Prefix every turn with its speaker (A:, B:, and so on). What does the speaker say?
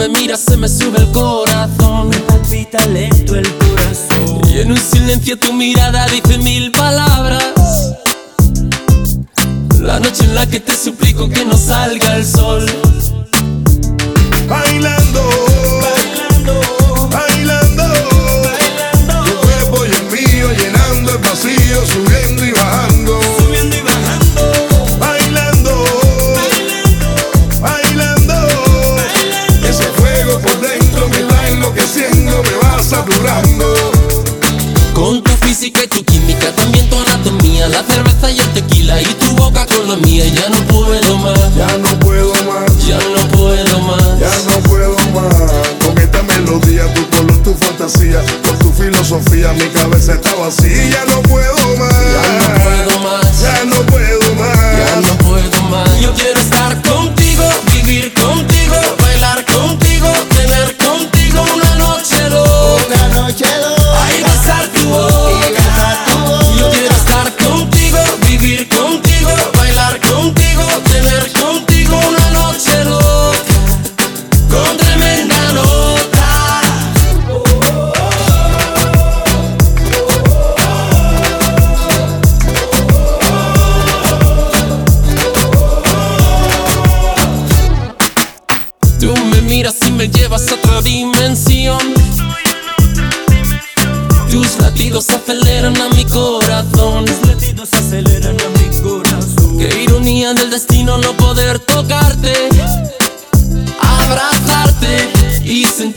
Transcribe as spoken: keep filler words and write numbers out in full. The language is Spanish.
A: me miras se me sube el corazón,
B: me palpita lento el corazón.
A: y en un silencio tu mirada dice mil palabras. La noche en la que te suplico que no salga el sol.
C: Bailando,
B: Bailando,
C: bailando,
B: bailando,
C: tu cuerpo y el mío llenando el vacío, subiendo y bajando.
B: subiendo y bajando.
C: Bailando,
B: Bailando,
C: bailando,
B: bailando.
C: ese fuego por dentro me va enloqueciendo, me va saturando.
A: Con tu física y tu química, también tu anatomía, la cerveza y el tequila y tu boca con la mía. Ya no puedo más,
C: Ya no puedo más,
A: ya no puedo más.
C: ya no puedo más. Con esta melodía, tu color, tu fantasía, con tu filosofía, mi cabeza está vacía. Ya no puedo más,
A: Ya no puedo más,
C: ya no puedo más.
A: ya no puedo más. Yo quiero estar contigo, vivir contigo, bailar contigo, tener contigo una noche loca.
B: Una noche loca.
A: Ay, besar tu boca.
B: Y besar tu boca.
A: Yo quiero estar contigo, vivir contigo, bailar contigo, tener contigo una noche loca, con tremenda nota. Tú me miras y me llevas a otra dimensión. Tus latidos aceleran a mi corazón.
B: Los latidos aceleran a mi corazón.
A: Qué ironía del destino no poder tocarte, abrazarte y sentir